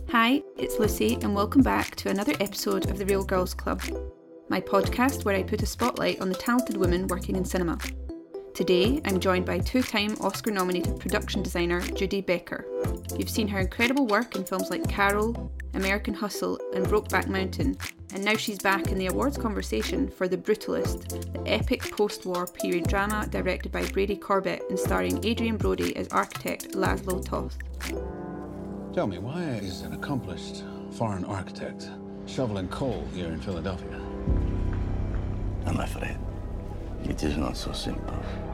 Hi, it's Lucy, and welcome back to another episode of the Real Girls Club, my podcast where I put a spotlight on the talented women working in cinema. Today, I'm joined by two-time Oscar-nominated production designer Judy Becker. You've seen her incredible work in films like Carol, American Hustle, and Brokeback Mountain, and now she's back in the awards conversation for The Brutalist, the epic post-war period drama directed by Brady Corbet and starring Adrian Brody as architect Laszlo Toth. Tell me, why is an accomplished foreign architect shoveling coal here in Philadelphia? I'm afraid it is not so simple.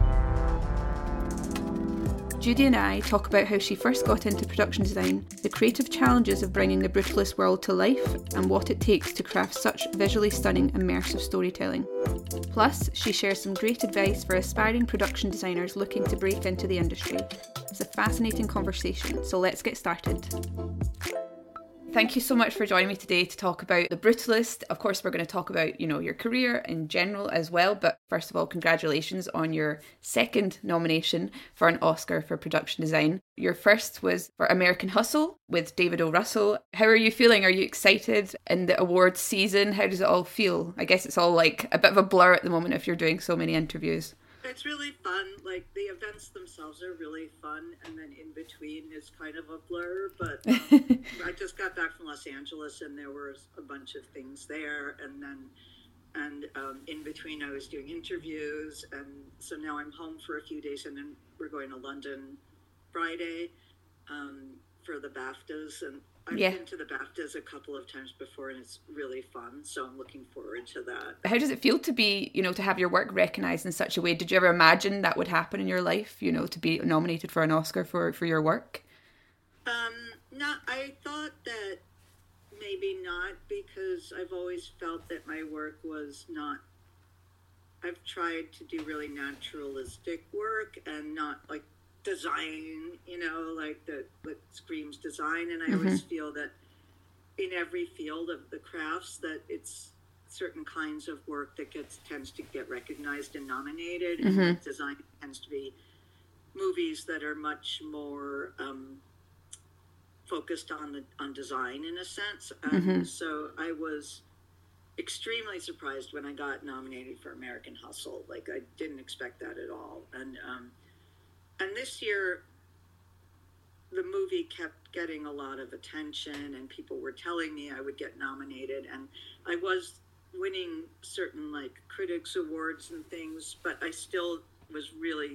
Judy and I talk about how she first got into production design, the creative challenges of bringing the Brutalist world to life, and what it takes to craft such visually stunning, immersive storytelling. Plus, she shares some great advice for aspiring production designers looking to break into the industry. It's a fascinating conversation, so let's get started. Thank you so much for joining me today to talk about The Brutalist. Of course, we're going to talk about, your career in general as well. But first of all, congratulations on your second nomination for an Oscar for production design. Your first was for American Hustle with David O. Russell. How are you feeling? Are you excited in the awards season? How does it all feel? I guess it's all like a bit of a blur at the moment if you're doing so many interviews. It's really fun. Like, the events themselves are really fun, and then in between is kind of a blur. But I just got back from Los Angeles, and there was a bunch of things there, and in between I was doing interviews, and so now I'm home for a few days, and then we're going to London Friday for the BAFTAs, and I've been to the BAFTAs a couple of times before, and it's really fun, so I'm looking forward to that. How does it feel to be, to have your work recognised in such a way? Did you ever imagine that would happen in your life, to be nominated for an Oscar for your work? I thought that maybe not, because I've always felt that my work was not, I've tried to do really naturalistic work and not like design, that screams design. And I always feel that in every field of the crafts that it's certain kinds of work that tends to get recognized and nominated. And design tends to be movies that are much more focused on design in a sense. And so I was extremely surprised when I got nominated for American Hustle. Like, I didn't expect that at all. And this year, the movie kept getting a lot of attention, and people were telling me I would get nominated, and I was winning certain critics awards and things, but I still was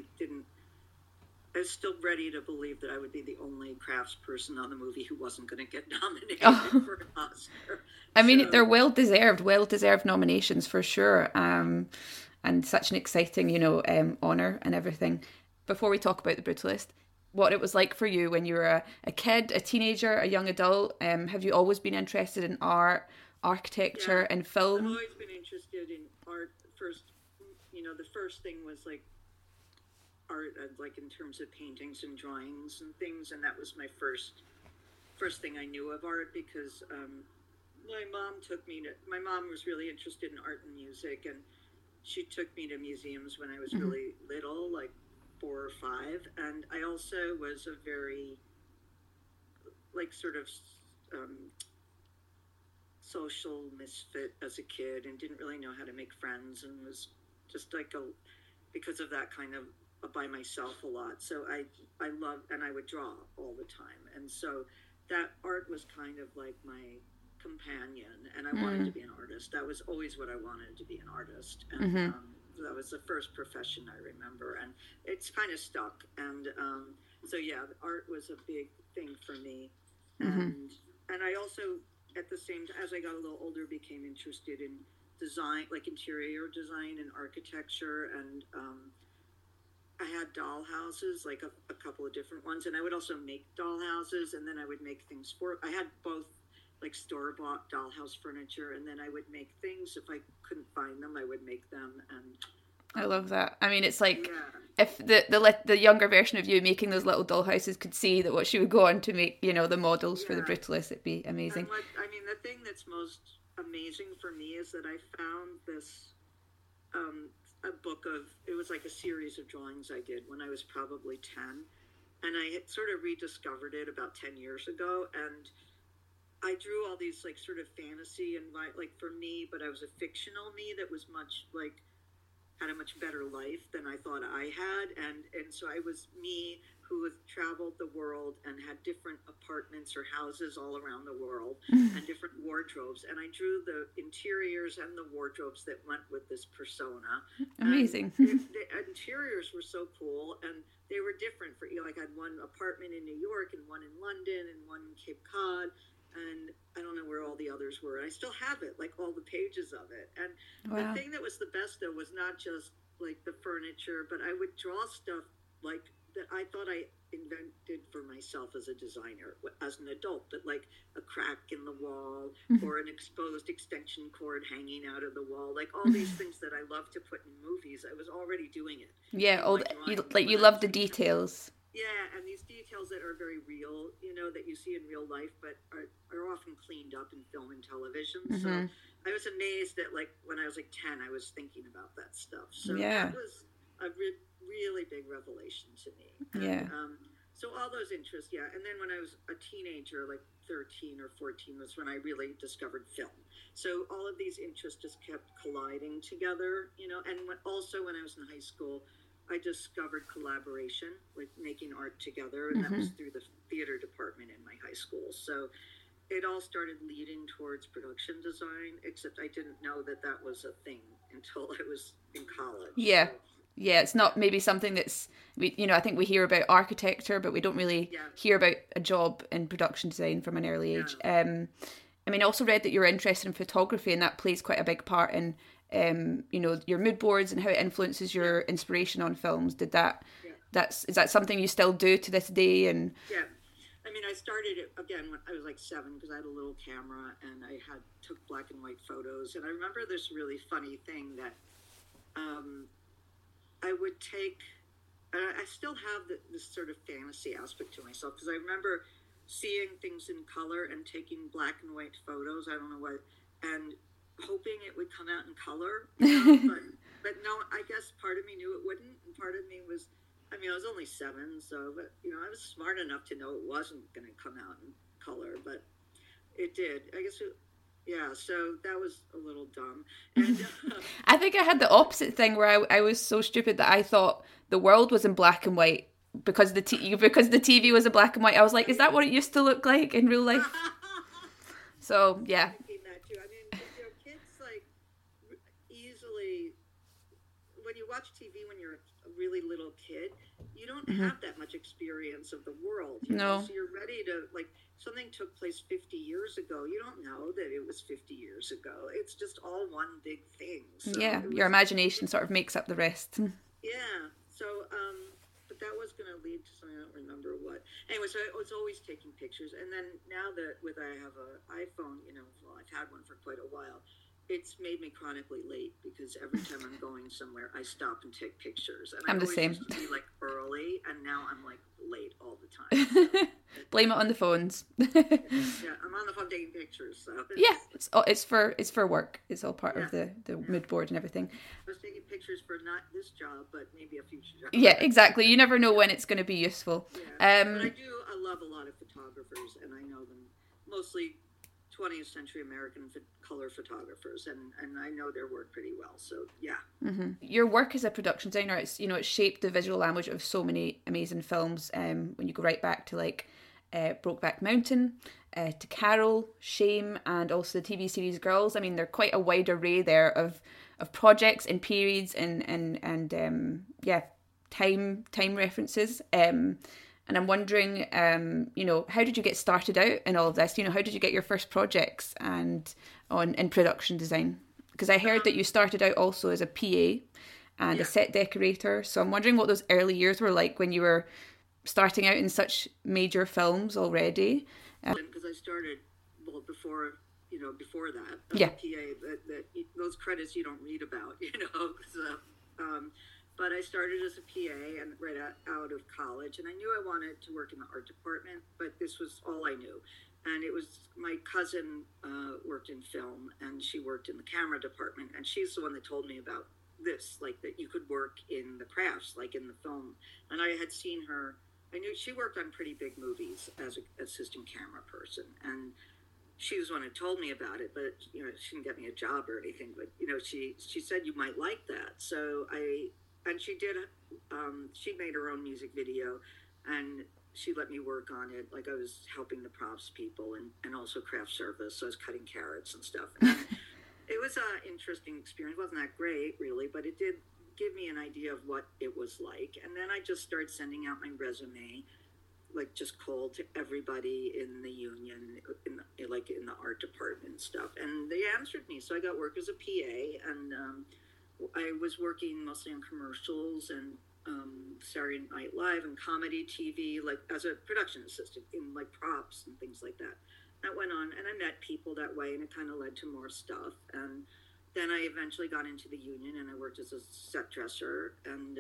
still ready to believe that I would be the only crafts person on the movie who wasn't going to get nominated for an Oscar. I mean, they're well-deserved nominations for sure, and such an exciting, honour and everything. Before we talk about The Brutalist, what it was like for you when you were a kid, a teenager, a young adult. Have you always been interested in art, architecture, and film? I've always been interested in art. First, the first thing was art, in terms of paintings and drawings and things, and that was my first thing I knew of art, because my mom was really interested in art and music, and she took me to museums when I was really little, 4 or 5, and I also was a very social misfit as a kid, and didn't really know how to make friends, and was just because of that kind of by myself a lot. So I loved, and I would draw all the time, and so that art was kind of like my companion, and I wanted to be an artist. That was always what I wanted, to be an artist, and that was the first profession I remember, and it's kind of stuck. And so art was a big thing for me, and I also, at the same time, as I got a little older, became interested in design, interior design and architecture, and I had doll houses, a couple of different ones, and I would also make doll houses, and then I would make things I had both store-bought dollhouse furniture, and then I would make things. If I couldn't find them, I would make them. And I love that. I mean, it's if the younger version of you making those little doll houses could see that what she would go on to make, the models for The Brutalist, it'd be amazing. And the thing that's most amazing for me is that I found this a book it was a series of drawings I did when I was probably 10, and I had sort of rediscovered it about 10 years ago, and I drew all these like sort of fantasy and like for me, but I was a fictional me that was much like had a much better life than I thought I had, and so I was me who had traveled the world and had different apartments or houses all around the world and different wardrobes, and I drew the interiors and the wardrobes that went with this persona. Amazing. The interiors were so cool, and they were different for like I had one apartment in New York and one in London and one in Cape Cod, and I don't know where all the others were. I still have it, like all the pages of it. And wow. The thing that was the best though was not just like the furniture, but I would draw stuff like that I thought I invented for myself as a designer as an adult, that like a crack in the wall or an exposed extension cord hanging out of the wall, like all these things that I love to put in movies. I was already doing it. Yeah, you love the details. Yeah, and these details that are very real, you know, that you see in real life, but are often cleaned up in film and television. So I was amazed that, like, when I was like 10, I was thinking about that stuff. So that was a really big revelation to me. And, so all those interests, yeah. And then when I was a teenager, like 13 or 14, was when I really discovered film. So all of these interests just kept colliding together, you know. And also when I was in high school, I discovered collaboration, like making art together, and that was through the theater department in my high school. So it all started leading towards production design, except I didn't know that that was a thing until I was in college. Yeah. So, yeah, it's not maybe something that's, I think we hear about architecture, but we don't really hear about a job in production design from an early age. I mean, I also read that you're interested in photography, and that plays quite a big part in your mood boards and how it influences your inspiration on films. Is that something you still do to this day? And yeah, I mean, I started it again when I was like 7 because I had a little camera and I took black and white photos. And I remember this really funny thing that I would take. I still have this sort of fantasy aspect to myself because I remember seeing things in color and taking black and white photos. I don't know what, and hoping it would come out in color, but no, I guess part of me knew it wouldn't, and part of me was, I mean, I was only 7, so, but, I was smart enough to know it wasn't going to come out in color, but it did. I guess, so that was a little dumb. And, I think I had the opposite thing where I was so stupid that I thought the world was in black and white because the TV was in black and white. I was like, is that what it used to look like in real life? So, yeah. When you watch TV when you're a really little kid, you don't have that much experience of the world. So you're ready to, like, something took place 50 years ago. You don't know that it was 50 years ago. It's just all one big thing. So your imagination sort of makes up the rest. Yeah. So, but that was going to lead to something I don't remember what. Anyway, so I was always taking pictures. And then now that I have an iPhone, I've had one for quite a while. It's made me chronically late because every time I'm going somewhere, I stop and take pictures. And I'm the same. Used to be like early, and now I'm like late all the time. So. Blame it on the phones. Yeah, I'm on the phone taking pictures. So it's for work. It's all part of the mood board and everything. I was taking pictures for not this job, but maybe a future job. Yeah, exactly. You never know when it's going to be useful. Yeah. But I love a lot of photographers, and I know them mostly 20th century American color photographers, and I know their work pretty well. So yeah. Your work as a production designer, it's shaped the visual language of so many amazing films. When you go right back to like Brokeback Mountain, to Carol, Shame, and also the TV series Girls. I mean, they're quite a wide array there of projects and periods and time references. And I'm wondering, how did you get started out in all of this? How did you get your first projects in production design? Because I heard that you started out also as a PA and a set decorator. So I'm wondering what those early years were like when you were starting out in such major films already. Because I started before that. Yeah. PA, that those credits you don't read about, But I started as a PA and right out of college, and I knew I wanted to work in the art department, but this was all I knew. And it was my cousin worked in film, and she worked in the camera department, and she's the one that told me about this, like that you could work in the crafts, like in the film. And I had seen her. I knew she worked on pretty big movies as an assistant camera person, and she was the one who told me about it, but you know, she didn't get me a job or anything. But you know, she said you might like that. So she did. She made her own music video, and she let me work on it. Like I was helping the props people and also craft service. So I was cutting carrots and stuff. And it was an interesting experience. It wasn't that great, really, but it did give me an idea of what it was like. And then I just started sending out my resume, like just cold to everybody in the union, in the art department and stuff. And they answered me. So I got work as a PA, and I was working mostly on commercials and Saturday Night Live and comedy TV, like as a production assistant in like props and things like that. That went on, and I met people that way, and it kind of led to more stuff. And then I eventually got into the union, and I worked as a set dresser, and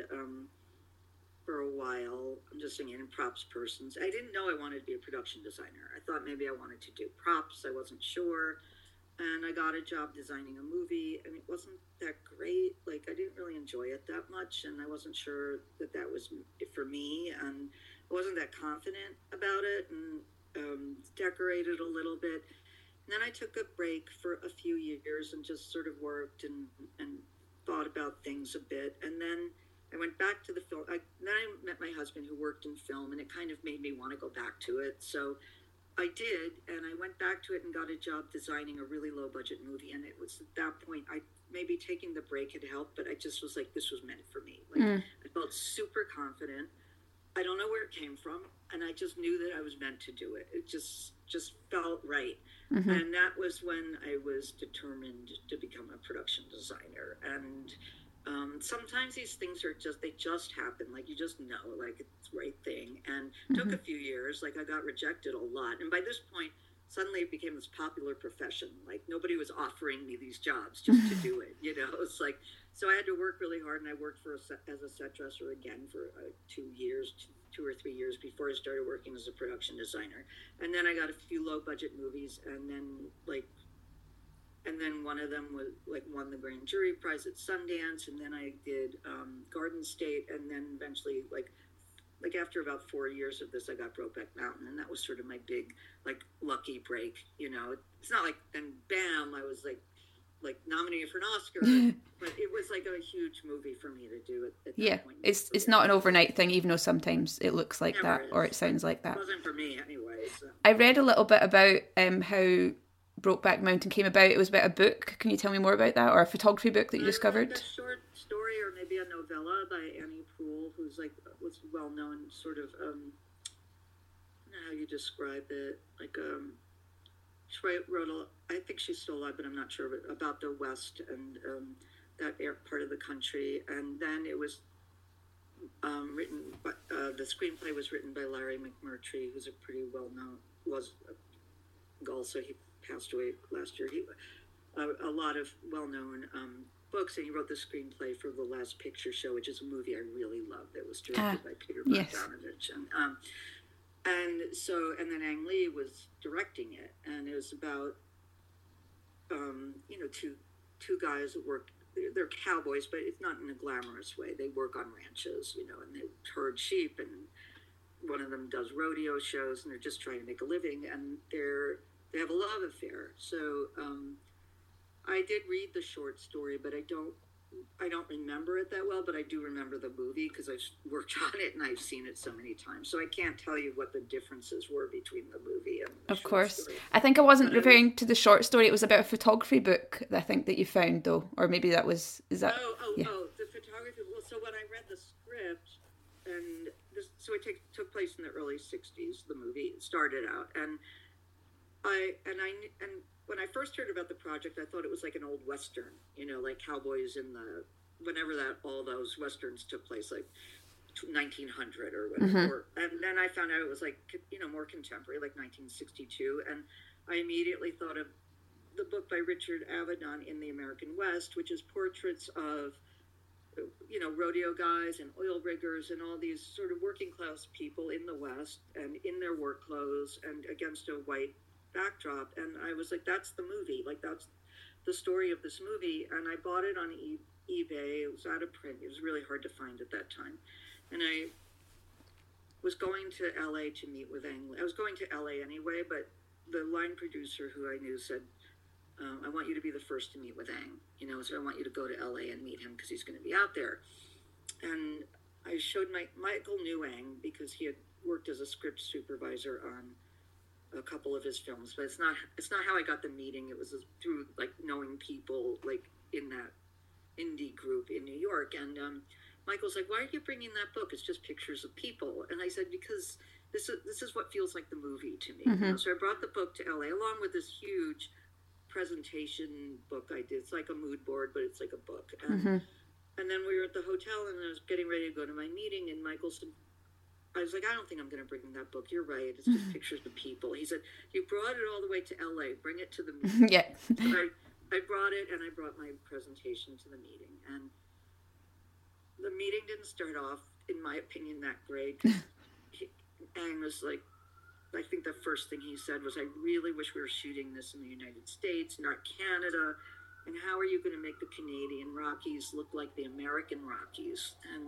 for a while, I'm just saying, in props persons. I didn't know I wanted to be a production designer. I thought maybe I wanted to do props. I wasn't sure. And I got a job designing a movie, and it wasn't that great. Like, I didn't really enjoy it that much, and I wasn't sure that was for me, and I wasn't that confident about it, and decorated a little bit. And then I took a break for a few years and just sort of worked and thought about things a bit. And then I went back to the film. Then I met my husband, who worked in film, and it kind of made me want to go back to it. So I did, and I went back to it and got a job designing a really low-budget movie. And it was at that point, maybe taking the break had helped, but I just was like, this was meant for me. Like, I felt super confident. I don't know where it came from, and I just knew that I was meant to do it. It just felt right. Mm-hmm. And that was when I was determined to become a production designer. And sometimes these things they just happen. Like, you just know, like, it's the right thing. And it took a few years. Like, I got rejected a lot. And by this point, suddenly it became this popular profession. Like, nobody was offering me these jobs just to do it, you know? It's like, so I had to work really hard, and I worked as a set dresser again for 2 or 3 years before I started working as a production designer. And then I got a few low-budget movies, and then one of them won the grand jury prize at Sundance, and then I did Garden State, and then eventually like after about 4 years of this, I got Brokeback Mountain, and that was sort of my big lucky break. You know, it's not like then bam, I was like nominated for an Oscar, but it was like a huge movie for me to do at that point. It's not an overnight thing, even though sometimes it looks like that or it sounds like that. It wasn't for me anyway. So. I read a little bit about how Brokeback Mountain came about. It was about a book. Can you tell me more about that, or a photography book that you discovered? Like a short story, or maybe a novella by Annie Proulx, who's was well known. Sort of, I don't know how you describe it. Like, she wrote I think she's still alive, but I'm not sure. But about the West and that part of the country, and then it was written. The screenplay was written by Larry McMurtry, who's a pretty well-known. Also, he passed away last year. He a lot of well-known books, and he wrote the screenplay for The Last Picture Show, which is a movie I really love. That was directed by Peter Bogdanovich, and then Ang Lee was directing it, and it was about two guys that work. They're cowboys, but it's not in a glamorous way. They work on ranches, and they herd sheep, and one of them does rodeo shows, and they're just trying to make a living, and they have a love affair. So I did read the short story, but I don't remember it that well, but I do remember the movie because I've worked on it and I've seen it so many times. So I can't tell you what the differences were between the movie and the Of course. Story. I think I wasn't referring to the short story. It was about a photography book, I think, that you found, though. Or maybe that was... Is that... Oh, the photography. Well, so when I read the script, and so it took place in the early 60s, the movie started out. And when I first heard about the project, I thought it was like an old Western, like cowboys whenever all those Westerns took place, like 1900 or whatever. And then I found out it was like, more contemporary, like 1962. And I immediately thought of the book by Richard Avedon, In the American West, which is portraits of, rodeo guys and oil riggers and all these sort of working class people in the West and in their work clothes and against a white backdrop. And I was like, that's the movie. Like, that's the story of this movie. And I bought it on eBay. It was out of print. It was really hard to find at that time. And I was going to LA to meet with Ang Lee. I was going to LA anyway, but the line producer who I knew said, I want you to be the first to meet with Ang, so I want you to go to LA and meet him because he's going to be out there. And I showed Michael knew Ang because he had worked as a script supervisor on a couple of his films, but it's not how I got the meeting. It was through like knowing people like in that indie group in New York. And Michael's like, why are you bringing that book? It's just pictures of people. And I said, because this is what feels like the movie to me. So I brought the book to LA along with this huge presentation book I did. It's like a mood board, but it's like a book. And then we were at the hotel, and I was getting ready to go to my meeting, and Michael said, I was like, I don't think I'm going to bring that book. You're right. It's just pictures of people. He said, you brought it all the way to LA. Bring it to the meeting. Yeah. So I brought it, and I brought my presentation to the meeting. And the meeting didn't start off, in my opinion, that great. Ang was like, I think the first thing he said was, I really wish we were shooting this in the United States, not Canada. And how are you going to make the Canadian Rockies look like the American Rockies? And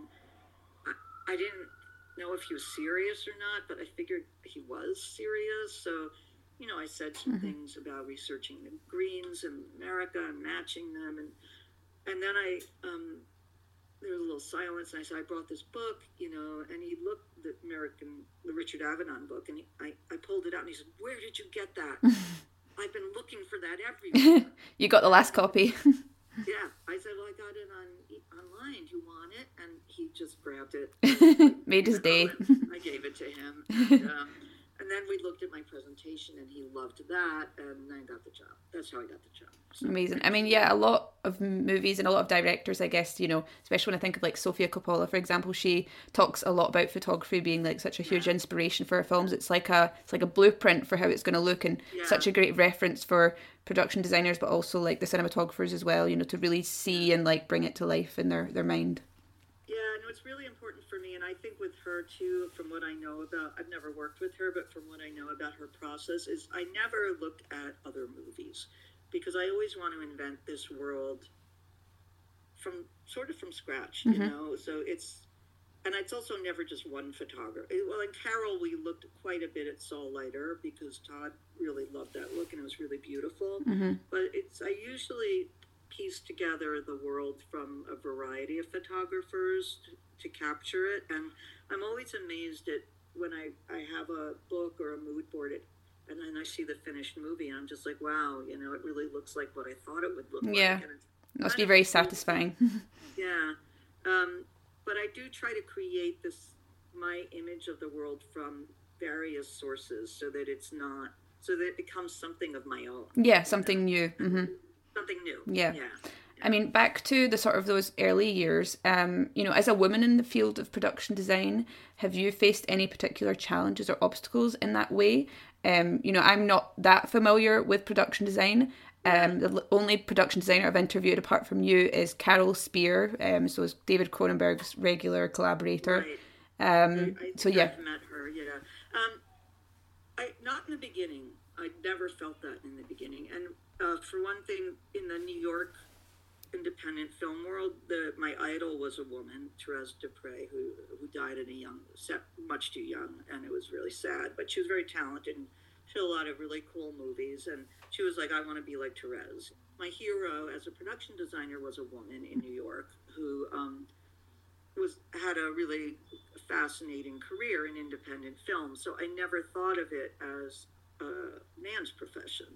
I didn't know if he was serious or not, but I figured he was serious. So, I said some things about researching the greens in America and matching them. And then there was a little silence, and I said, I brought this book, and he looked at the Richard Avedon book, and I pulled it out, and he said, where did you get that? I've been looking for that everywhere. You got the last copy. Yeah. I said, well, I got it online. Do you want it? And he just grabbed it. Made his day. I gave it to him. And then we looked at my presentation, and he loved that, and I got the job. That's how I got the job. So. Amazing. I mean, yeah, a lot of movies and a lot of directors, I guess, especially when I think of like Sofia Coppola, for example, she talks a lot about photography being like such a huge inspiration for her films. It's like a blueprint for how it's going to look, and such a great reference for production designers, but also like the cinematographers as well, to really see and like bring it to life in their mind. Yeah, no, it's really important for me, and I think with her too, from what I know about, I've never worked with her, but from what I know about her process is I never look at other movies, because I always want to invent this world from scratch, so and it's also never just one photographer. Well, in Carol, we looked quite a bit at Saul Leiter because Todd really loved that look and it was really beautiful, but I usually piece together the world from a variety of photographers to capture it, and I'm always amazed at when I have a book or a mood board and then I see the finished movie and I'm just like, wow, it really looks like what I thought it would look like. Yeah, it must be very satisfying. Yeah, but I do try to create my image of the world from various sources so that it becomes something of my own. Yeah, something new. Something new. Yeah. I mean, back to the sort of those early years, as a woman in the field of production design, have you faced any particular challenges or obstacles in that way? I'm not that familiar with production design. The only production designer I've interviewed apart from you is Carol Spear, so it's David Cronenberg's regular collaborator. Right. So yeah. I've met her, yeah. Not in the beginning. I never felt that in the beginning. And for one thing, in the New York independent film world, my idol was a woman, Therese Dupre, who died at much too young, and it was really sad. But she was very talented and she did a lot of really cool movies, and she was like, I want to be like Therese. My hero as a production designer was a woman in New York who had a really fascinating career in independent film. So I never thought of it as a man's profession.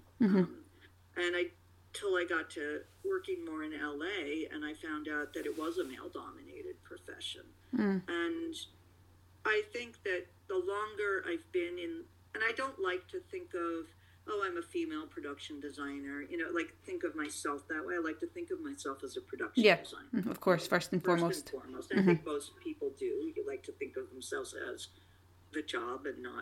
Till I got to working more in LA, and I found out that it was a male-dominated profession. And I think that the longer I've been in, and I don't like to think of, I'm a female production designer, think of myself that way. I like to think of myself as a production designer. Of course, first and foremost. I think most people do. You like to think of themselves as the job and not,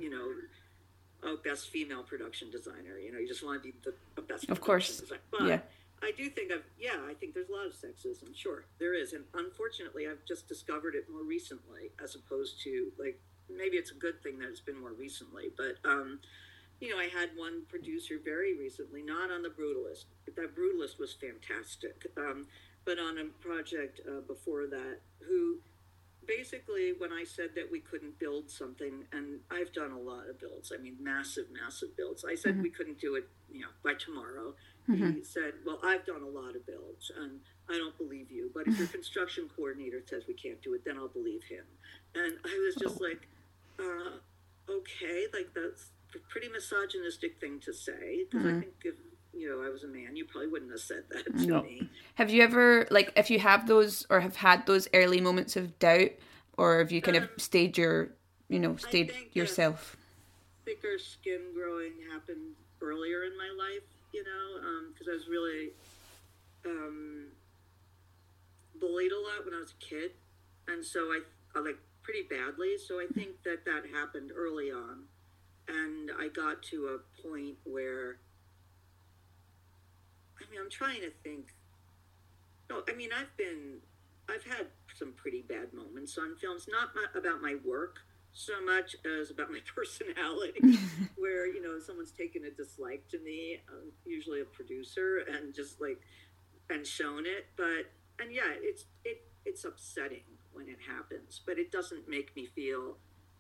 best female production designer. You just want to be the best. Of course. Designer. But I do think I think there's a lot of sexism. Sure, there is. And unfortunately, I've just discovered it more recently, as opposed to, maybe it's a good thing that it's been more recently. But, I had one producer very recently, not on The Brutalist. That Brutalist was fantastic. But on a project before that, who basically, when I said that we couldn't build something, and I've done a lot of builds, I mean, massive builds. I said we couldn't do it, by tomorrow. He said, well, I've done a lot of builds, and I don't believe you. But if your construction coordinator says we can't do it, then I'll believe him. And I was just like, okay, like that's a pretty misogynistic thing to say. Because I think if, I was a man, you probably wouldn't have said that to me. Have you ever, like, if you have those or have had those early moments of doubt, or have you kind of stayed yourself? Thicker skin growing happened earlier in my life, because I was really bullied a lot when I was a kid. And so I like pretty badly. So I think that happened early on. And I got to a point where, I'm trying to think. No, I've had some pretty bad moments on films, not about my work so much as about my personality, where, someone's taken a dislike to me, usually a producer, and just and shown it. And yeah, it's upsetting when it happens, but it doesn't make me feel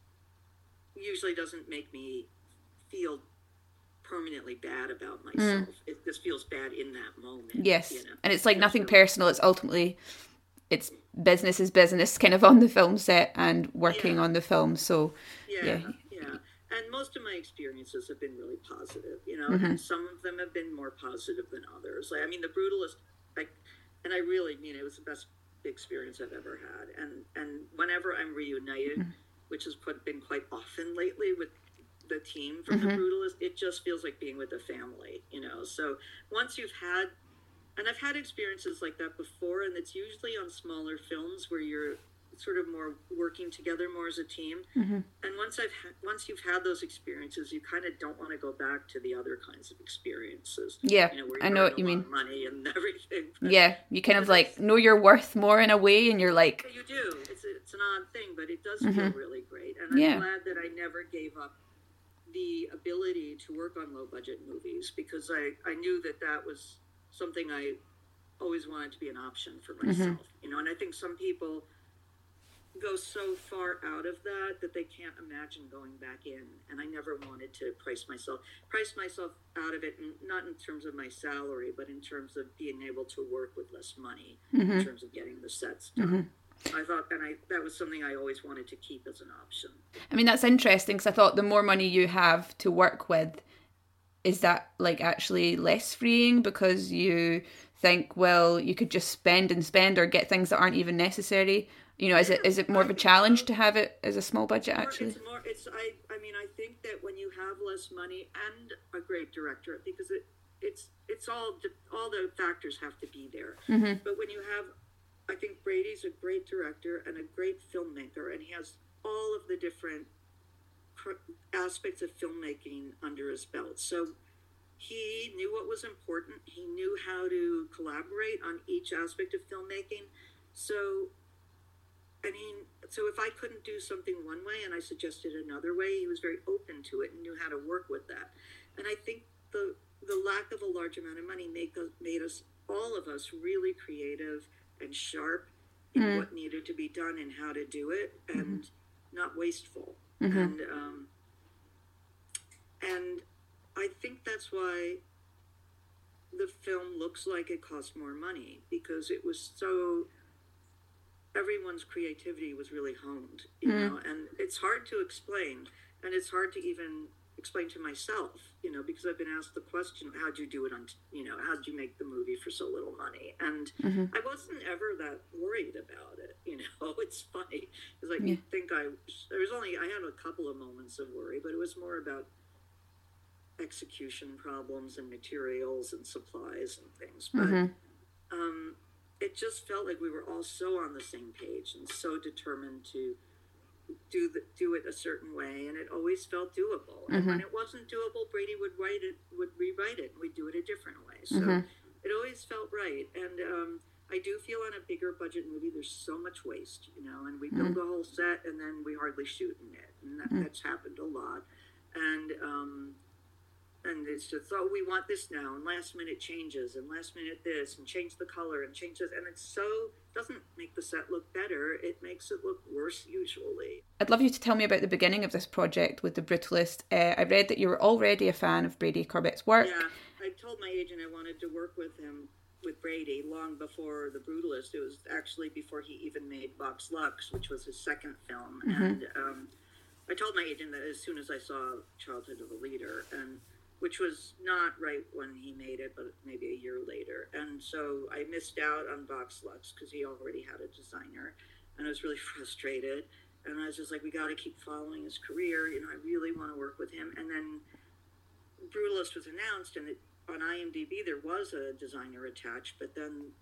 permanently bad about myself. It just feels bad in that moment. Yes. And it's like nothing personal. It's ultimately, it's business is business kind of on the film set and working on the film. So yeah. And most of my experiences have been really positive, and some of them have been more positive than others. Like, The Brutalist, and I really mean it was the best experience I've ever had. And whenever I'm reunited, which has been quite often lately with the team from The Brutalist, it just feels like being with a family, So once you've had, and I've had experiences like that before, and it's usually on smaller films where you're sort of more working together more as a team. And once you've had those experiences, you kind of don't want to go back to the other kinds of experiences. Yeah, where I know what you mean. Money and everything. Yeah, you kind of know your worth more in a way, and you're like, you do. It's an odd thing, but it does feel really great, and I'm glad that I never gave up the ability to work on low budget movies, because I knew that was something I always wanted to be an option for myself. And I think some people go so far out of that they can't imagine going back in, and I never wanted to price myself out of it, and not in terms of my salary, but in terms of being able to work with less money, in terms of getting the sets done. I thought, that was something I always wanted to keep as an option. That's interesting, because I thought the more money you have to work with, is that actually less freeing, because you think, well, you could just spend or get things that aren't even necessary. Is it more of a challenge to have it as a small budget, actually? I think that when you have less money and a great director, because it's all the factors have to be there. But when you have, I think Brady's a great director and a great filmmaker, and he has all of the different aspects of filmmaking under his belt. So he knew what was important. He knew how to collaborate on each aspect of filmmaking. So if I couldn't do something one way and I suggested another way, he was very open to it and knew how to work with that. And I think the lack of a large amount of money made us, all of us, really creative and sharp in what needed to be done and how to do it, and not wasteful. And I think that's why the film looks like it cost more money, because it was so, everyone's creativity was really honed, you know, and it's hard to explain, and it's hard to even explain to myself, because I've been asked the question, how'd you do it on, how'd you make the movie for so little money? And I wasn't ever that worried about it, it's funny, because I think I had a couple of moments of worry, but it was more about execution problems and materials and supplies and things, but it just felt like we were all so on the same page and so determined to do it a certain way, and it always felt doable. And when it wasn't doable, Brady would rewrite it, and we'd do it a different way. So it always felt right. And I do feel on a bigger budget movie, there's so much waste, and we build a whole set and then we hardly shoot in it, and that's happened a lot. And it's just, we want this now, and last minute changes, and last minute this, and change the color, and change this, and it's so doesn't make the set look better. It makes it look worse usually. I'd love you to tell me about the beginning of this project with The Brutalist. I read that you were already a fan of Brady Corbett's work. Yeah, I told my agent I wanted to work with him, with Brady, long before The Brutalist. It was actually before he even made Vox Lux, which was his second film. Mm-hmm. And I told my agent that as soon as I saw Childhood of a Leader, and which was not right when he made it, but maybe a year later. And so I missed out on Vox Lux because he already had a designer, and I was really frustrated. And I was just like, we got to keep following his career. You know, I really want to work with him. And then Brutalist was announced, and on IMDb there was a designer attached, but then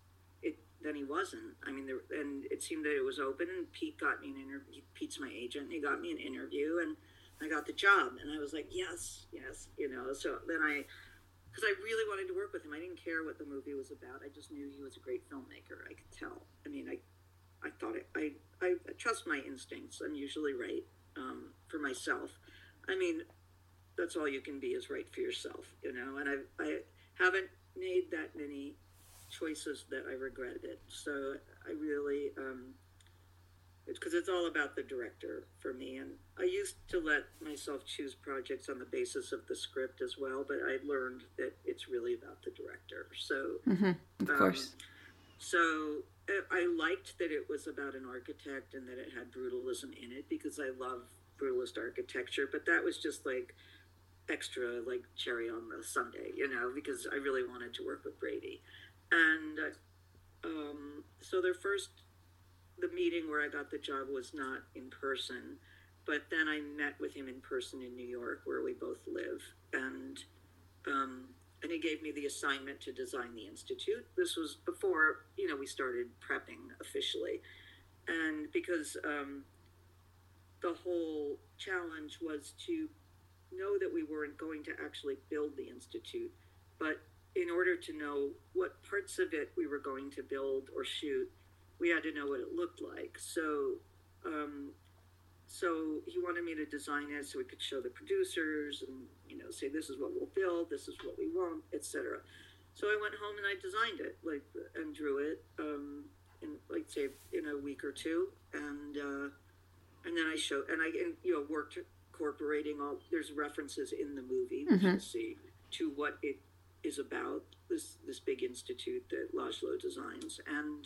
he wasn't. I mean, and it seemed that it was open, and Pete got me an interview. Pete's my agent. And he got me an interview, and I got the job, and I was like, yes, you know. So then because I really wanted to work with him. I didn't care what the movie was about. I just knew he was a great filmmaker. I could tell. I mean, I thought I trust my instincts. I'm usually right for myself. I mean, that's all you can be, is right for yourself, you know. And I haven't made that many choices that I regretted. So I really, because it's all about the director for me. And I used to let myself choose projects on the basis of the script as well, but I learned that it's really about the director. So, of course. So I liked that it was about an architect and that it had brutalism in it, because I love brutalist architecture, but that was just like extra, like cherry on the sundae, you know, because I really wanted to work with Brady. And so the meeting where I got the job was not in person, but then I met with him in person in New York, where we both live, and he gave me the assignment to design the Institute. This was before, you know, we started prepping officially, and because the whole challenge was to know that we weren't going to actually build the Institute, but in order to know what parts of it we were going to build or shoot, we had to know what it looked like. So he wanted me to design it so we could show the producers and, you know, say, this is what we'll build, this is what we won't, etc. So I went home and I designed it, and drew it in a week or two, and then I showed, and worked incorporating all. There's references in the movie, which you'll see, to what it is about, this big institute that Laszlo designs. And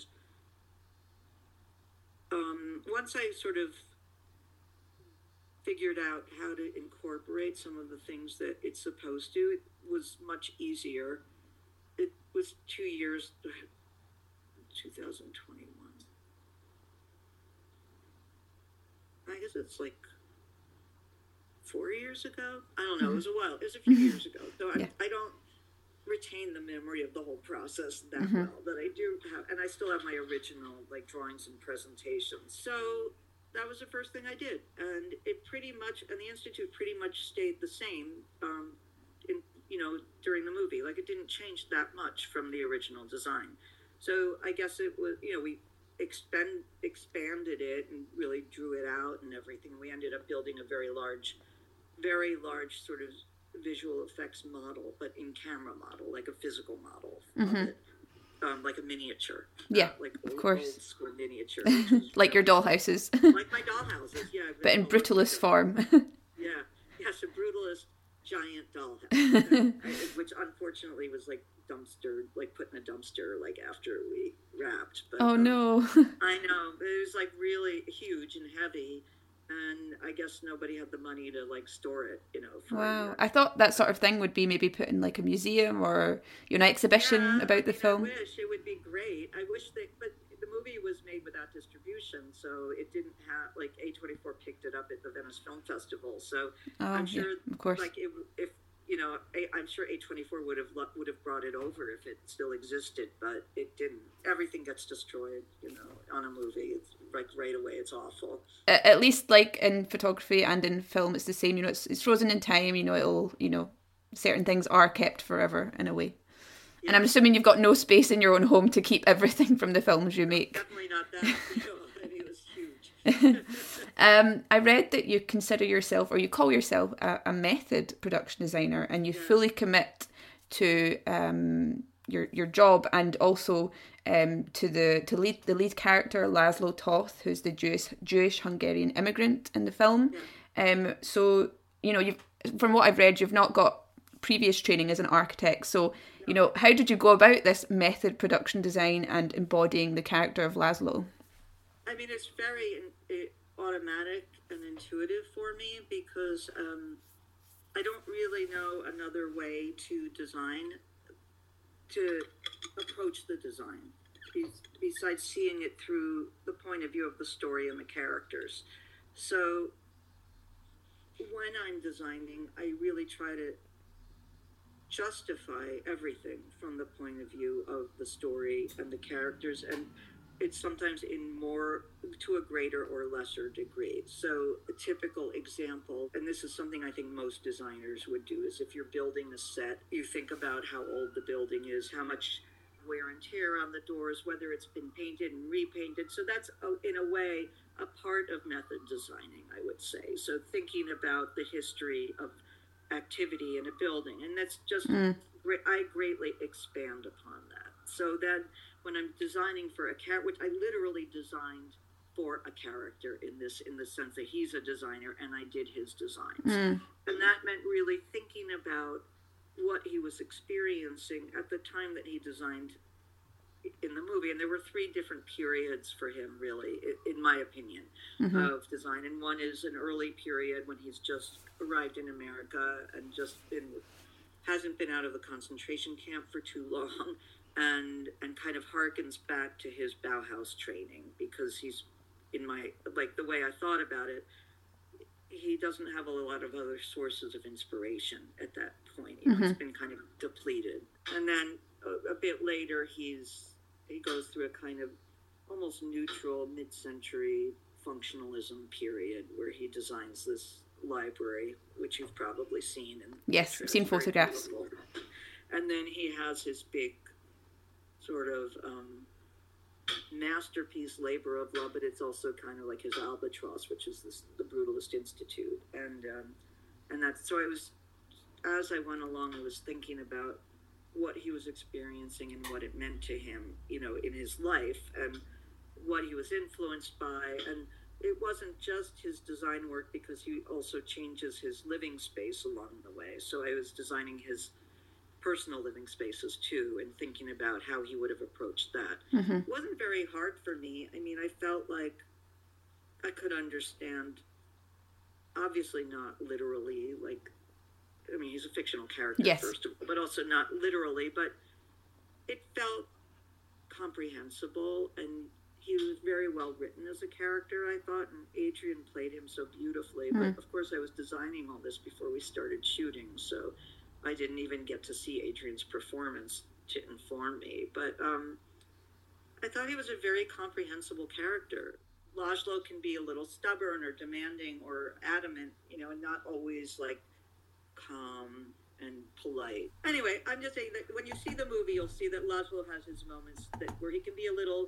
once I sort of figured out how to incorporate some of the things that it's supposed to, it was much easier. It was 2 years, 2021. I guess it's like 4 years ago. I don't know. It was a while. It was a few years ago. So I don't retain the memory of the whole process that well, but I do have, and I still have my original drawings and presentations. So that was the first thing I did, and it pretty much, and the Institute pretty much stayed the same. During the movie, it didn't change that much from the original design. So I guess it was, we expanded it and really drew it out and everything. We ended up building a very large sort of visual effects model, but in camera model, like a physical model of it, like a miniature. Yeah, of course. Old school miniature. Like your dollhouses. Like my dollhouses, yeah. But in brutalist form. Yes, a brutalist giant dollhouse, which unfortunately was dumpster, put in a dumpster after we wrapped. But, no. I know, but it was really huge and heavy, and I guess nobody had the money to store it, for wow. I thought that sort of thing would be maybe put in a museum or an exhibition about the film. I wish it would be great. I wish but the movie was made without distribution, so it didn't have A24 picked it up at the Venice Film Festival. So I'm sure, of course, if I'm sure A24 would have brought it over if it still existed, but it didn't. Everything gets destroyed, on a movie. It's right away. It's awful. At least in photography and in film, it's the same. It's frozen in time. It'll certain ththings are kept forever in a way. Yeah. And I'm assuming you've got no space in your own home to keep everything from the films you make. Definitely not that. It was huge. I read that you consider yourself, or you call yourself, a method production designer, and you fully commit to your job, and also to the lead character Laszlo Toth, who's the Jewish Hungarian immigrant in the film. So you've, from what I've read, you've not got previous training as an architect. So how did you go about this method production design and embodying the character of Laszlo? I mean, it's very automatic and intuitive for me because I don't really know another way to approach the design besides seeing it through the point of view of the story and the characters. So when I'm designing, I really try to justify everything from the point of view of the story and the characters, and it's sometimes in more to a greater or lesser degree. So a typical example, and this is something I think most designers would do, is if you're building a set, you think about how old the building is, how much wear and tear on the doors, whether it's been painted and repainted. So that's, in a way, a part of method designing, I would say. So thinking about the history of activity in a building, and that's just, I greatly expand upon that. So then when I'm designing for a character, which I literally designed for a character in the sense that he's a designer and I did his designs. And that meant really thinking about what he was experiencing at the time that he designed in the movie. And there were 3 different periods for him, really, in my opinion, of design. And one is an early period when he's just arrived in America and hasn't been out of the concentration camp for too long, and kind of harkens back to his Bauhaus training, because he's, the way I thought about it, he doesn't have a lot of other sources of inspiration at that point. He's been kind of depleted. And then a bit later, he goes through a kind of almost neutral mid-century functionalism period where he designs this library, which you've probably seen. Yes, I've seen photographs. Beautiful. And then he has his big sort of masterpiece, labor of love, but it's also kind of like his albatross, which is the Brutalist Institute. And that's, so I was, as I went along, I was thinking about what he was experiencing and what it meant to him, in his life, and what he was influenced by. And it wasn't just his design work, because he also changes his living space along the way. So I was designing his personal living spaces too, and thinking about how he would have approached that. It wasn't very hard for me. I mean, I felt like I could understand, obviously not literally, he's a fictional character, first of all, but also not literally, but it felt comprehensible, and he was very well written as a character, I thought, and Adrian played him so beautifully. But of course I was designing all this before we started shooting, so I didn't even get to see Adrian's performance to inform me. But I thought he was a very comprehensible character. Laszlo can be a little stubborn or demanding or adamant, and not always calm and polite. Anyway, I'm just saying that when you see the movie, you'll see that Laszlo has his moments where he can be a little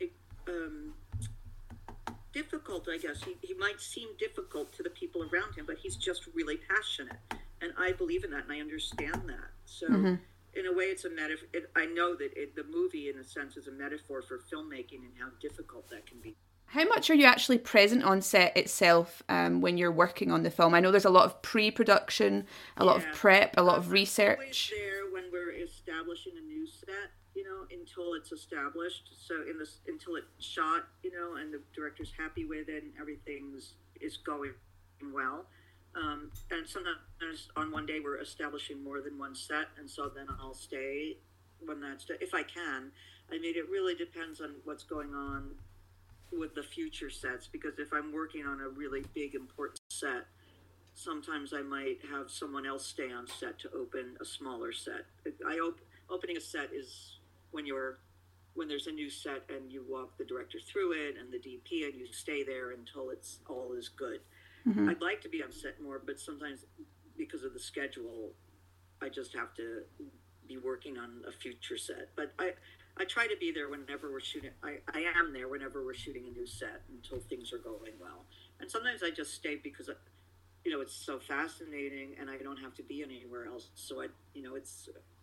difficult, I guess. He might seem difficult to the people around him, but he's just really passionate. And I believe in that, and I understand that. So in a way, it's a metaphor. I know that the movie, in a sense, is a metaphor for filmmaking and how difficult that can be. How much are you actually present on set itself when you're working on the film? I know there's a lot of pre-production, a lot of prep, a lot of research. I'm always there when we're establishing a new set, until it's established. So until it's shot, and the director's happy with it and everything is going well. And sometimes on one day we're establishing more than one set, and so then I'll stay when that's done, if I can. I mean, it really depends on what's going on with the future sets, because if I'm working on a really big important set, sometimes I might have someone else stay on set to open a smaller set. Opening a set is when there's a new set and you walk the director through it and the DP, and you stay there until all is good. I'd like to be on set more, but sometimes because of the schedule, I just have to be working on a future set. But I try to be there whenever we're shooting. I am there whenever we're shooting a new set until things are going well. And sometimes I just stay because, it's so fascinating and I don't have to be anywhere else. So it's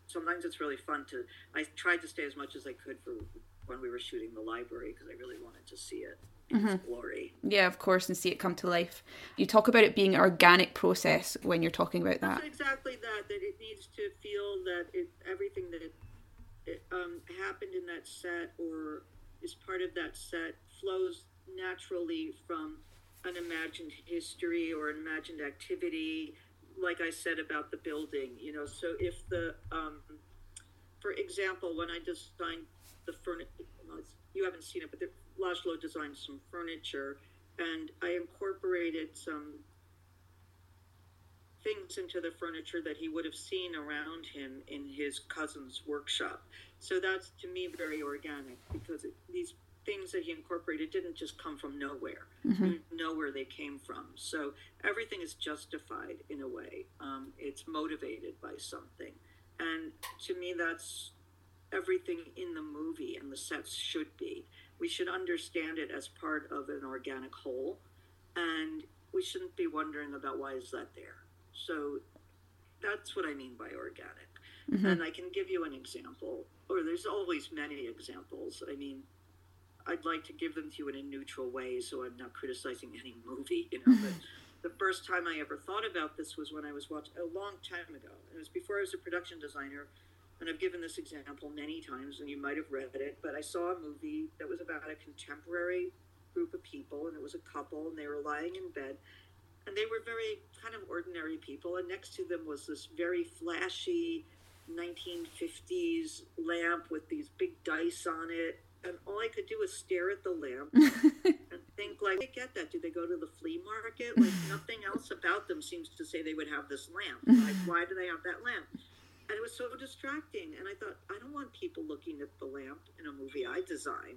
sometimes it's really fun I tried to stay as much as I could for when we were shooting the library, because I really wanted to see it in its glory. Yeah, of course, and see it come to life. You talk about it being an organic process when you're talking about that. That's exactly that it needs to feel that everything that happened in that set or is part of that set flows naturally from an imagined history or an imagined activity, like I said about the building, so if for example, when I designed the furniture, you haven't seen it, but Laszlo designed some furniture, and I incorporated some things into the furniture that he would have seen around him in his cousin's workshop. So that's, to me, very organic, because these things that he incorporated didn't just come from nowhere. You know where they came from. So everything is justified in a way. It's motivated by something. And to me, that's everything in the movie, and the sets should be. We should understand it as part of an organic whole, and we shouldn't be wondering about why is that there. So that's what I mean by organic. And I can give you an example, or there's always many examples. I mean, I'd like to give them to you in a neutral way, so I'm not criticizing any movie, but the first time I ever thought about this was when I was watching a long time ago. It was before I was a production designer, and I've given this example many times, and you might have read it, but I saw a movie that was about a contemporary group of people, and it was a couple, and they were lying in bed, and they were very kind of ordinary people, and next to them was this very flashy 1950s lamp with these big dice on it, and all I could do was stare at the lamp and think, like, I get that. Do they go to the flea market? Like, nothing else about them seems to say they would have this lamp. Like, why do they have that lamp? And it was so distracting. And I thought, I don't want people looking at the lamp in a movie I design,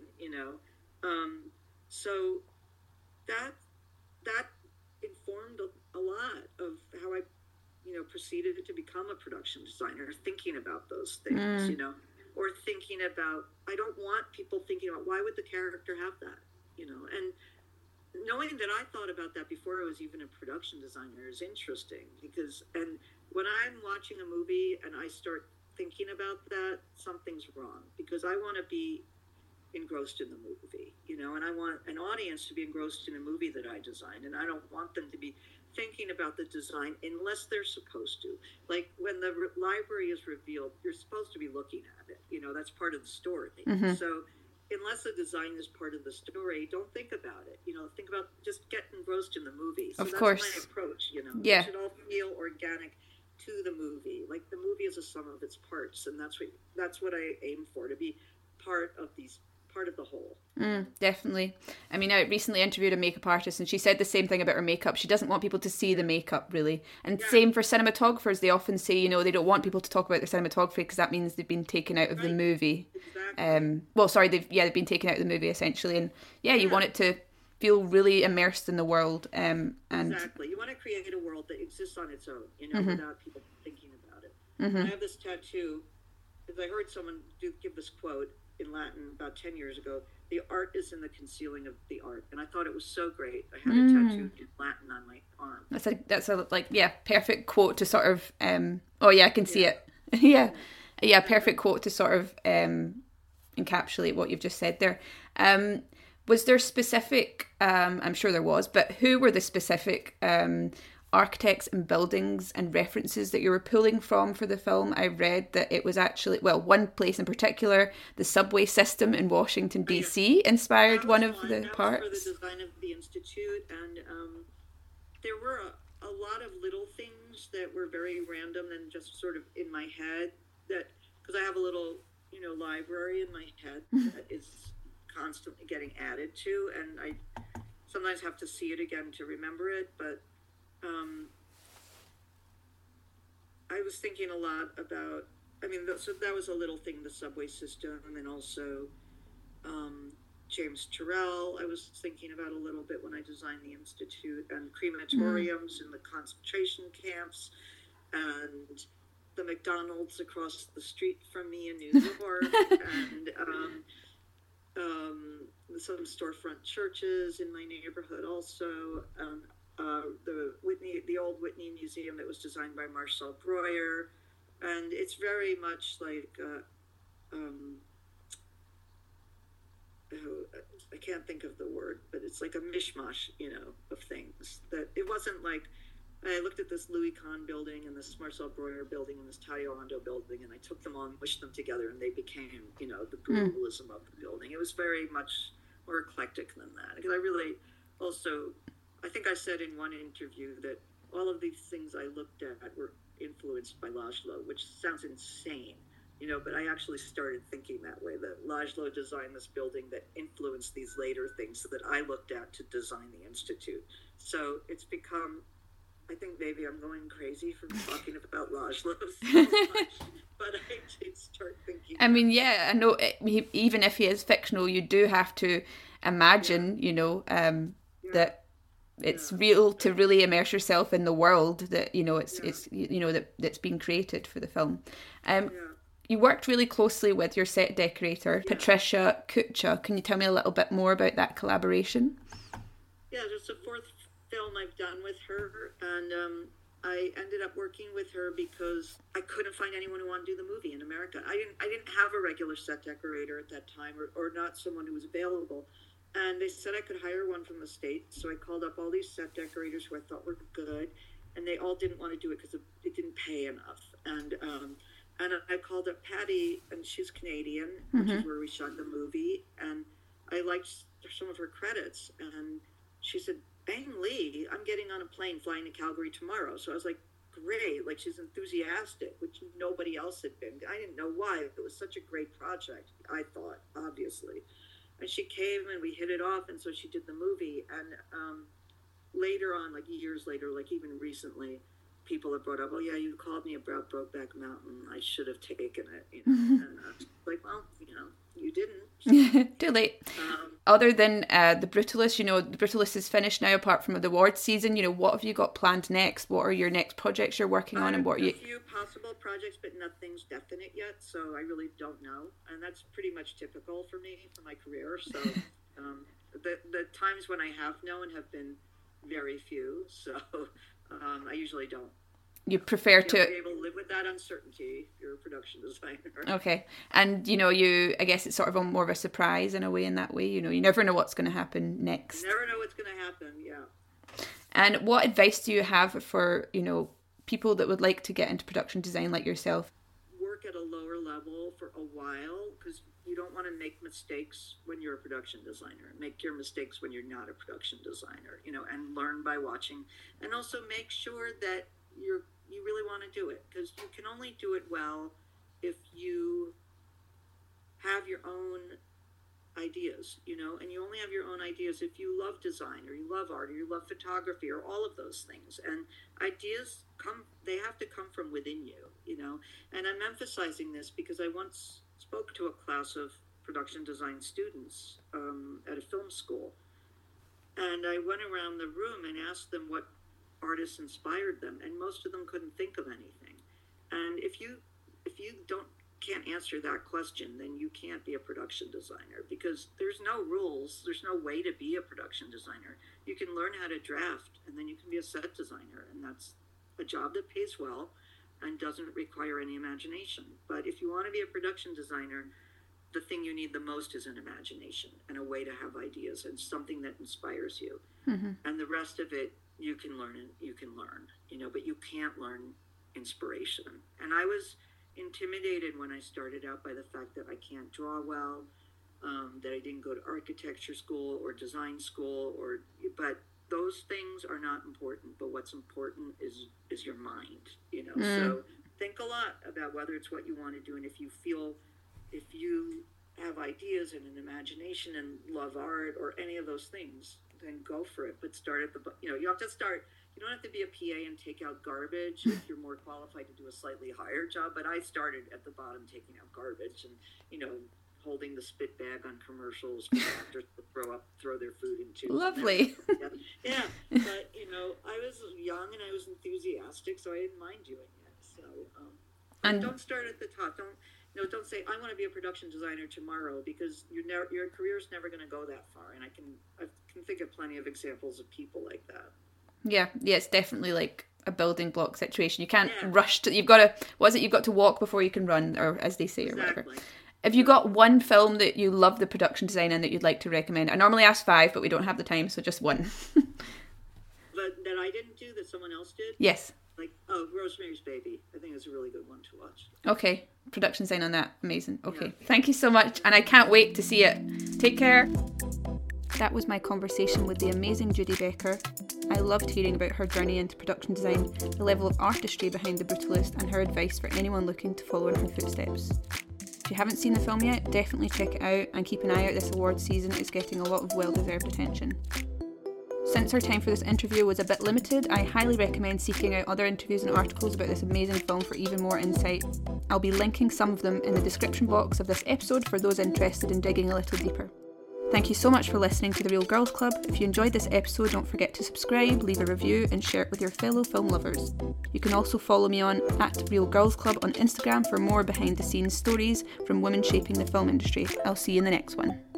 So that informed a lot of how I, proceeded to become a production designer, thinking about those things, or thinking about, I don't want people thinking about, why would the character have that, and knowing that I thought about that before I was even a production designer is interesting, because, and when I'm watching a movie and I start thinking about that, something's wrong, because I want to be engrossed in the movie, and I want an audience to be engrossed in a movie that I designed, and I don't want them to be thinking about the design unless they're supposed to. Like, when the library is revealed, you're supposed to be looking at it, that's part of the story. So unless the design is part of the story, don't think about it, think about, just get engrossed in the movie. So of that's course. My approach, Yeah. It should all feel organic to the movie. Like, the movie is a sum of its parts, and that's what I aim for, to be part of the whole. Definitely. I mean, I recently interviewed a makeup artist, and she said the same thing about her makeup. She doesn't want people to see the makeup, really. And same for cinematographers. They often say, they don't want people to talk about their cinematography because that means they've been taken out of the movie. Exactly. They've been taken out of the movie, essentially. And you want it to feel really immersed in the world. And exactly. You want to create a world that exists on its own, without people thinking about it. I have this tattoo, because I heard someone give this quote in Latin about 10 years ago: the art is in the concealing of the art. And I thought it was so great. I had it tattooed in Latin on my arm. That's a perfect quote to sort of I can see it. yeah, perfect quote to sort of encapsulate what you've just said there. Was there specific, I'm sure there was, but who were the specific architects and buildings and references that you were pulling from for the film? I read that it was actually, one place in particular, the subway system in Washington, D.C. inspired one of the parts. For the design of the Institute, and there were a lot of little things that were very random and just sort of in my head, that, because I have a little, library in my head that is constantly getting added to, and I sometimes have to see it again to remember it, but I was thinking a lot about, so that was a little thing, the subway system, and also James Turrell I was thinking about a little bit when I designed the Institute, and crematoriums in the concentration camps, and the McDonald's across the street from me in New York, and some storefront churches in my neighborhood also, the old Whitney Museum that was designed by Marcel Breuer, and it's very much like I can't think of the word, but it's like a mishmash, of things. That it wasn't like I looked at this Louis Kahn building and this Marcel Breuer building and this Taddeo Ando building, and I took them all and mushed them together, and they became, the brutalism of the building. It was very much more eclectic than that. Because I really also, I think I said in one interview that all of these things I looked at were influenced by Laszlo, which sounds insane, but I actually started thinking that way, that Laszlo designed this building that influenced these later things that I looked at to design the Institute. So it's become, I think maybe I'm going crazy from talking about Laszlo so much, but I did start thinking. I mean, yeah, I know. Even if he is fictional, you do have to imagine, that it's real to really immerse yourself in the world that that's been created for the film. You worked really closely with your set decorator, Patricia Kucha. Can you tell me a little bit more about that collaboration? Yeah, it's the fourth film I've done with her, and I ended up working with her because I couldn't find anyone who wanted to do the movie in America. I didn't have a regular set decorator at that time, or not someone who was available. And they said I could hire one from the States, so I called up all these set decorators who I thought were good, and they all didn't want to do it because it didn't pay enough. And I called up Patty, and she's Canadian, which is where we shot the movie, and I liked some of her credits, and she said, Bang Lee, I'm getting on a plane flying to Calgary tomorrow. So I was like, great, like she's enthusiastic, which nobody else had been. I didn't know why. It was such a great project, I thought, obviously. And she came and we hit it off, and so she did the movie. And later on, like years later, like even recently, people have brought up, oh yeah, you called me about Brokeback Mountain. I should have taken it, And I was like, well, you didn't. So. Too late. Other than The Brutalist, The Brutalist is finished now, apart from the awards season. What have you got planned next? What are your next projects you're working on? And what are you... A few possible projects, but nothing's definite yet, so I really don't know. And that's pretty much typical for me, for my career. So the times when I have known have been very few, so I usually don't. You prefer to be able to live with that uncertainty if you're a production designer. Okay. And, I guess it's sort of more of a surprise in a way, in that way. You never know what's going to happen next. You never know what's going to happen, yeah. And what advice do you have for, people that would like to get into production design like yourself? Work at a lower level for a while, because you don't want to make mistakes when you're a production designer. Make your mistakes when you're not a production designer, and learn by watching. And also make sure that you really want to do it, because you can only do it well if you have your own ideas, and you only have your own ideas if you love design, or you love art, or you love photography, or all of those things. And ideas they have to come from within you, and I'm emphasizing this because I once spoke to a class of production design students at a film school, and I went around the room and asked them what artists inspired them, and most of them couldn't think of anything. And if you can't answer that question, then you can't be a production designer, because there's no rules, there's no way to be a production designer. You can learn how to draft, and then you can be a set designer, and that's a job that pays well and doesn't require any imagination. But if you want to be a production designer, the thing you need the most is an imagination and a way to have ideas and something that inspires you. And the rest of it you can learn, but you can't learn inspiration. And I was intimidated when I started out by the fact that I can't draw well, that I didn't go to architecture school or design school, but those things are not important. But what's important is your mind, So think a lot about whether it's what you want to do, and if you have ideas and an imagination and love art or any of those things, then go for it. But start at you have to start. You don't have to be a PA and take out garbage if you're more qualified to do a slightly higher job. But I started at the bottom, taking out garbage and, holding the spit bag on commercials for actors to throw their food into. Lovely. Yeah. But, I was young and I was enthusiastic, so I didn't mind doing it. So, and don't start at the top. Don't say, I want to be a production designer tomorrow, because your career's never going to go that far. And I can think of plenty of examples of people like that. Yeah, it's definitely like a building block situation. You can't rush to, you've got to walk before you can run, or as they say, or whatever. Have you got one film that you love the production design in that you'd like to recommend? I normally ask 5, but we don't have the time, so just one. But that I didn't do, that someone else did? Yes. Like, Rosemary's Baby. I think it's a really good one to watch. Okay. Production design on that. Amazing. Okay. Yeah. Thank you so much. And I can't wait to see it. Take care. That was my conversation with the amazing Judy Becker. I loved hearing about her journey into production design, the level of artistry behind The Brutalist, and her advice for anyone looking to follow in her footsteps. If you haven't seen the film yet, definitely check it out and keep an eye out this awards season. It's getting a lot of well-deserved attention. Since our time for this interview was a bit limited, I highly recommend seeking out other interviews and articles about this amazing film for even more insight. I'll be linking some of them in the description box of this episode for those interested in digging a little deeper. Thank you so much for listening to The Real Girls Club. If you enjoyed this episode, don't forget to subscribe, leave a review and share it with your fellow film lovers. You can also follow me on @RealGirlsClub on Instagram for more behind the scenes stories from women shaping the film industry. I'll see you in the next one.